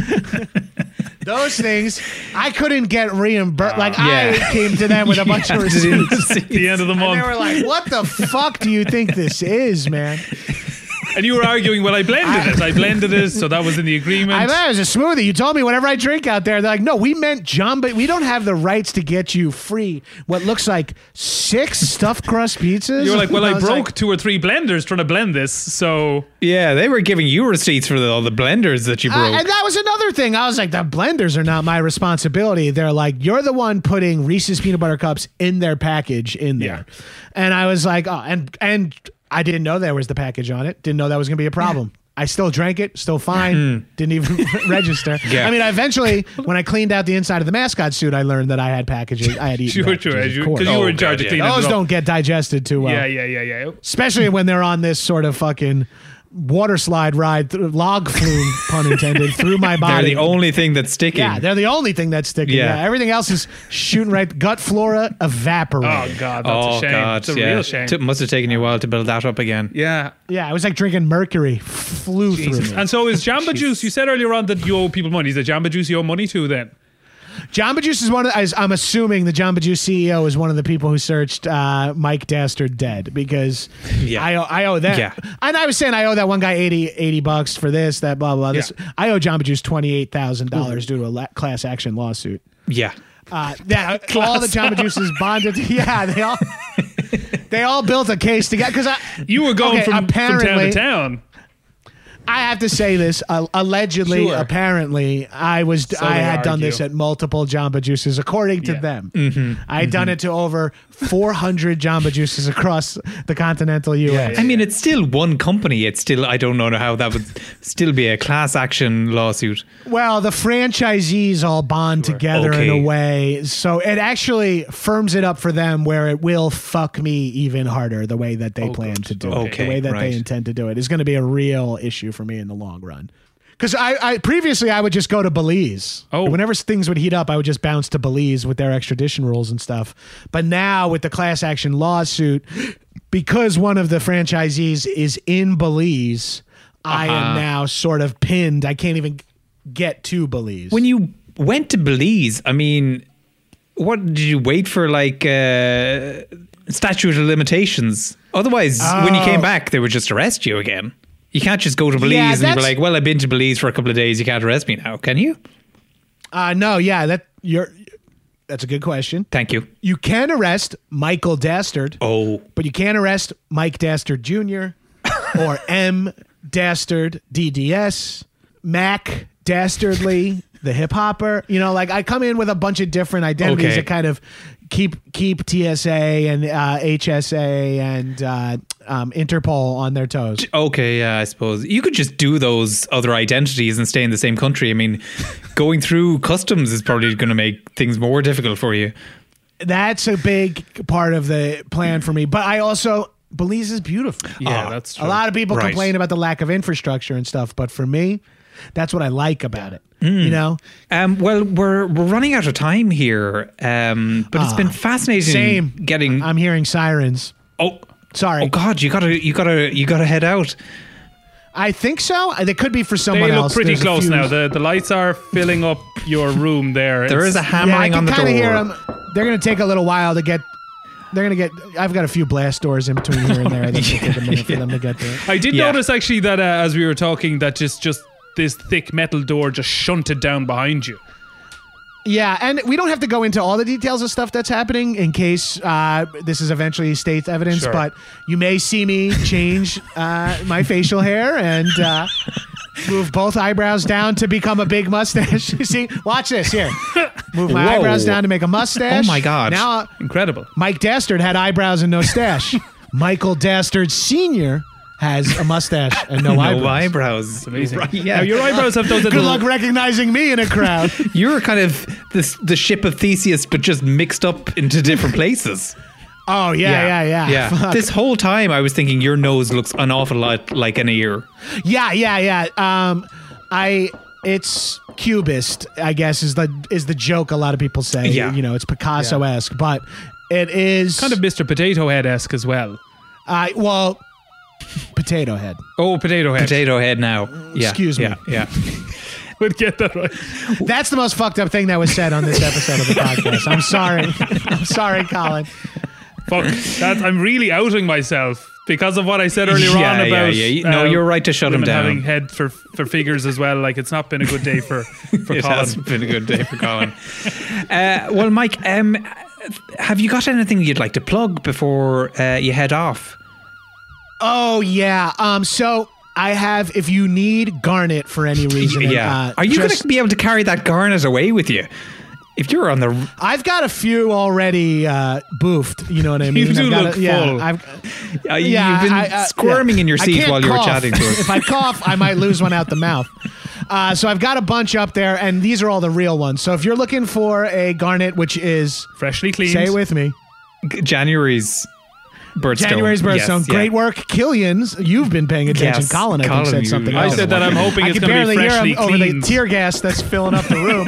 Those things I couldn't get reimbursed. Like Yeah. I came to them with a bunch of Yeah, receipts. the end of the And month. they were like, "What the fuck do you think this is, man?" And you were arguing, well, I blended it. I blended it, so that was in the agreement. I thought it was a smoothie. You told me whatever I drink out there. They're like, "No, we meant Jamba. We don't have the rights to get you free what looks like six stuffed crust pizzas." you were like, well, I was broke like, two or three blenders trying to blend this, so Yeah, they were giving you receipts for the, all the blenders that you Uh, broke. and that was another thing. I was like, the blenders are not my responsibility. They're like, you're the one putting Reese's peanut butter cups in their package in there. And I was like, oh, and and I didn't know there was the package on it. Didn't know that was going to be a problem. I still drank it, still fine. Didn't even register. Yeah. I mean, I eventually, when I cleaned out the inside of the mascot suit, I learned that I had packages. I had eaten sure, packages, sure, of because you, course. 'cause you were Oh, in charge God, of yeah. cleaning Those it up. don't get digested too well. Yeah, yeah, yeah, yeah. Especially when they're on this sort of fucking water slide ride, through, log flume, pun intended, through my They're body. the only thing that's sticking. Yeah, they're the only thing that's sticking. Yeah. Yeah. Everything else is shooting right. Gut flora evaporate. Oh God, that's oh a shame. God, it's a yeah. real shame. T- must have taken you a while to build that up again. yeah. Yeah, it was like drinking mercury. Flew Jesus. through me. And so is Jamba Juice? You said earlier on that you owe people money. Is it Jamba Juice you owe money to then? Jamba Juice is one of. The, I'm assuming the Jamba Juice C E O is one of the people who searched uh, Mike Dastard dead because Yeah. I owe, I owe them. Yeah. And I was saying I owe that one guy eighty, eighty bucks for this, that blah blah. This Yeah. I owe Jamba Juice twenty eight thousand dollars due to a la- class action lawsuit. Yeah. Uh, that all the Jamba Juices bonded. Yeah, they all they all built a case together because I You were going Okay, from, from town apparently- to town. I have to say this. Uh, allegedly, Sure. apparently, I was I they had done argue. this at multiple Jamba Juices, according to Yeah. them. Mm-hmm. I had done it to over four hundred Jamba Juices across the continental U S. Yeah, I mean, it's still one company. It's still, I don't know how that would still be a class action lawsuit. Well, the franchisees all bond together in Okay. a way, so it actually firms it up for them where it will fuck me even harder the way that they Oh, plan good. to do it. Okay, The way that right. they intend to do it is going to be a real issue for me in the long run. Because I, I previously I would just go to Belize. Oh. Whenever things would heat up, I would just bounce to Belize with their extradition rules and stuff. But now with the class action lawsuit, because one of the franchisees is in Belize, I am Uh-huh. now sort of pinned. I can't even get to Belize. When you went to Belize, I mean, what did you wait for? Like uh, statute of limitations? Otherwise, when you Oh. came back, they would just arrest you again. You can't just go to Belize Yeah, and be that's- like, "Well, I've been to Belize for a couple of days. You can't arrest me now, can you?" uh, no, yeah, that you're. That's a good question. Thank you. You can arrest Michael Dastard. Oh, But you can't arrest Mike Dastard Junior or M. Dastard D D S, Mac Dastardly, the hip hopper. You know, like I come in with a bunch of different identities Okay. that kind of keep keep T S A and uh, H S A and uh, um, Interpol on their toes. okay. Yeah, I suppose you could just do those other identities and stay in the same country. I mean, going through customs is probably going to make things more difficult for you. That's a big part of the plan for me. But I also Belize is beautiful. Yeah, Oh, that's true. A lot of people Right. complain about the lack of infrastructure and stuff, but for me, that's what I like about it. You know, Um, well, we're we're running out of time here, um, but it's been fascinating. Ah, same. Getting I'm hearing sirens. oh Sorry, oh God, you gotta you gotta you gotta head out. I think so. They could be for someone They look else. pretty There's a close few- now. The the lights are filling up your room there. There is a Yeah, I hammering can on the kind door. of hear them. They're going to take a little while to get. They're going to get. I've got a few blast doors in between here and there. That'll take a minute for them to get there. I did Yeah. notice actually that uh, as we were talking, that just just this thick metal door just shunted down behind you. Yeah, and we don't have to go into all the details of stuff that's happening in case uh, this is eventually state's evidence, Sure. but you may see me change uh, my facial hair and uh, move both eyebrows down to become a big mustache. You see, watch this here. Move my Whoa. eyebrows down to make a mustache. Oh my God. Now, uh, Incredible. Mike Dastard had eyebrows and no stash. Michael Dastard Senior has a mustache and no, no eyebrows. eyebrows. Amazing. Right, yeah, Now your eyebrows have those Good little. luck recognizing me in a crowd. you're kind of this the ship of Theseus, but just mixed up into different places. Oh yeah, yeah, yeah. yeah. Fuck. This whole time, I was thinking your nose looks an awful lot like an ear. Yeah, yeah, yeah. Um, I it's cubist, I guess, is the is the joke a lot of people say. Yeah. You know, it's Picasso esque, but it is Kind of Mister Potato Head esque as well. Uh, well, Potato Head. Oh, Potato Head. Potato head now. Yeah, Excuse me. Yeah, yeah. Would get that right. That's the most fucked up thing that was said on this episode of the podcast. I'm sorry. I'm sorry, Colin. Fuck. That I'm really outing myself because of what I said earlier Yeah, on yeah, about. uh, yeah. No, you're right to shut him women down. Having head for for figures as well. Like it's not been a good day for for It Colin. hasn't been a good day for Colin. uh, well, Mike, um, have you got anything you'd like to plug before uh, you head off? Oh yeah. Um. So I have. If you need garnet for any reason, Yeah. uh, Are you going just- to be able to carry that garnet away with you? If you're on the I've got a few already uh, boofed. You know what I mean? You do I've got look a, yeah, full. I've, uh, yeah, you've been I- uh, squirming yeah. in your I seat can't while you were cough. chatting to us. If I cough, I might lose one out the mouth. Uh, so I've got a bunch up there, and these are all the real ones. So if you're looking for a garnet, which is Freshly cleaned. say it with me, January's birthstone. January's birthstone, Yes, yeah. great work, Killian's. You've been paying attention. Yes, Colin, I Colin, think, said you- something I else. I said that I'm hoping I it's can going to barely be hear freshly him over the cleaned. tear gas that's filling up the room.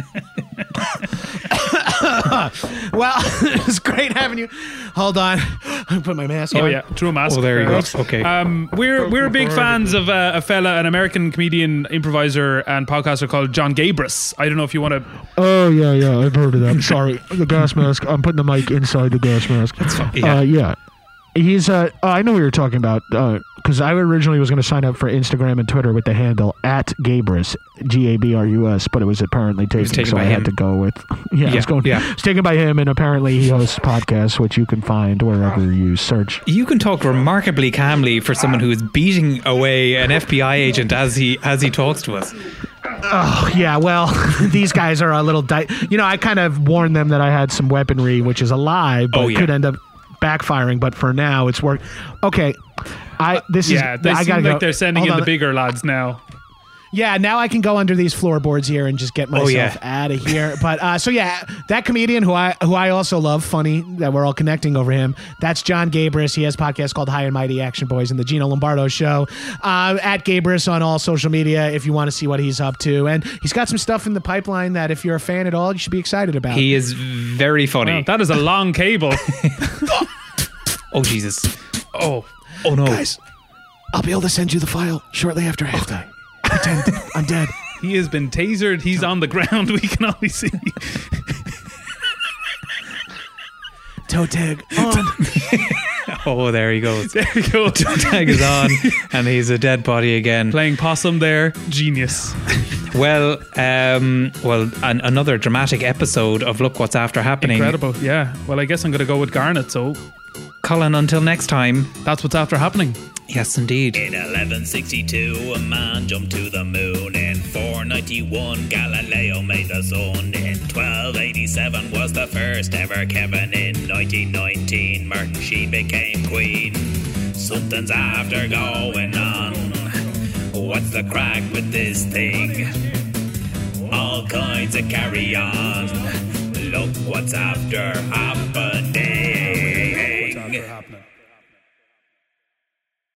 Well, it's great having you. Hold on, I put my mask Oh on. yeah, true mask. Oh, there you Fair go. enough. Okay. Um, we're we're big fans of uh, a fella, an American comedian, improviser, and podcaster called John Gabris. I don't know if you want to. Oh yeah, yeah, I've heard of that. Sorry, the gas mask. I'm putting the mic inside the gas mask. That's fine. Yeah. Uh, yeah. He's. Uh, oh, I know what you're talking about. Because I originally was going to sign up for Instagram and Twitter with the handle at Gabrus, G A B R U S, but it was apparently taken, taken so by I him. had to go with. Yeah, Yeah, it's going. yeah. It's taken by him, and apparently he hosts podcasts, which you can find wherever you search. You can talk remarkably calmly for someone who is beating away an F B I agent as he as he talks to us. Oh, yeah, well, these guys are a little... Di- you know, I kind of warned them that I had some weaponry, which is a lie, but Oh, yeah. could end up backfiring. But for now, it's worked. Okay, I this Yeah, is... they I seem gotta like go. they're sending Hold in on. the bigger lads now. Yeah, now I can go under these floorboards here and just get myself yeah. out of here. But uh, so yeah, that comedian who I who I also love, funny that we're all connecting over him. That's John Gabris. He has a podcast called High and Mighty Action Boys and the Gino Lombardo Show. Uh, at Gabris on all social media if you want to see what he's up to, and he's got some stuff in the pipeline that if you're a fan at all, you should be excited about. He is very funny. Wow, that is a long cable. Oh Jesus! Oh, Oh no! Guys, I'll be able to send you the file shortly after halftime. Pretend I'm dead. he has been tasered. He's on the ground. We can only see. Toe tag on. Oh, there he goes. There we go. Tag is on, and he's a dead body again. Playing possum there. Genius. Well, um, well, an, another dramatic episode of Look What's After Happening. Incredible. Yeah. Well, I guess I'm going to go with Garnet. So Colin, until next time. that's what's after happening. Yes, indeed. In eleven sixty-two, a man jumped to the moon. In four ninety-one, Galileo made the sun. In twelve eighty-seven was the first ever Kevin. In nineteen nineteen, Martin Sheen became queen. Something's after going on. What's the crack with this thing? All kinds of carry on. Look what's after happening.